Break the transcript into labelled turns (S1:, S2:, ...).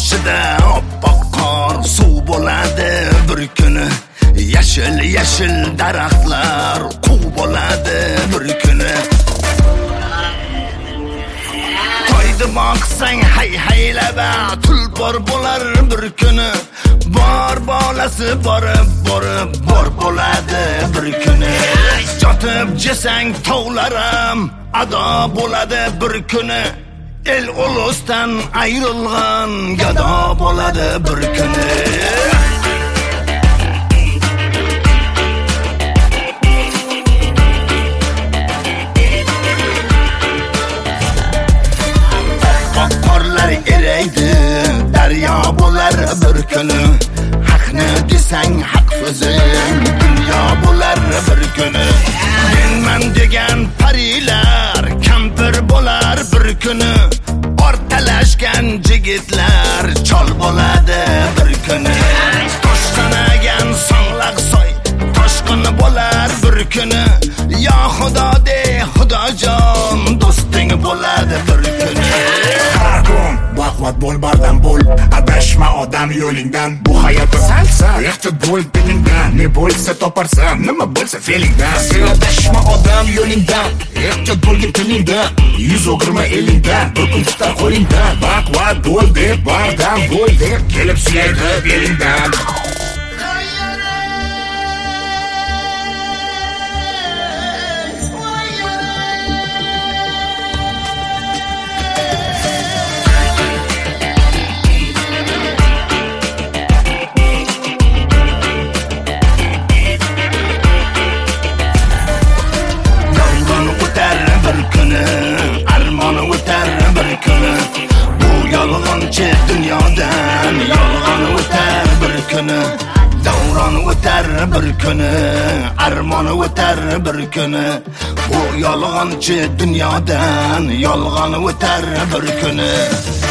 S1: boshida oppoq qor suv bo'ladi bir kuni. Yashil yashil daraxtlar quv bo'ladi bir kuni. To'ydi boqsang hay haylaba tulpor bo'lar bir kuni. Bor bolasi borib bor bo'ladi bir kuni. Jotib jesang tovlarim ado bo'ladi bir kuni. El ulusdan ayrilgan gado bo'ladi bir kuni. Qorlar eraydi, daryo bo'lar bir kuni. Haqni desang haq so'zing dunyo bo'lar bir kuni. Menman degan parilar kampir bo'lar bir kuni. Ortalashgan jigitlar chol bo'ladi bir kuni. Toshqanagan songlaq soy toshqin bo'lar bir kuni. Ya xudo de xudojon do'sting bo'ladi bir kuni.
S2: Baquvvat bo'l, bardam bo'l, adashma odam yo'lingdan. Bu hayotda salsa, ehtiyot bo'l dilingdan. Ne bo'lsa toparsan, nima bo'lsa feelingdan. Sen adashma odam yo'lingdan, ehtiyot bo'lgin tilingdan. Yuz o'girma elingdan, bir kun tutar qo'lingdan. Baquvvat bo'l deb, bardam bo'l deb kelib suyaydi belingdan. Dunyodan yolg'on o'tar bir kuni. Davron o'tar bir kuni. Armon o'tar bir kuni. Bu yolg'onchi dunyodan yolg'on o'tar bir kuni.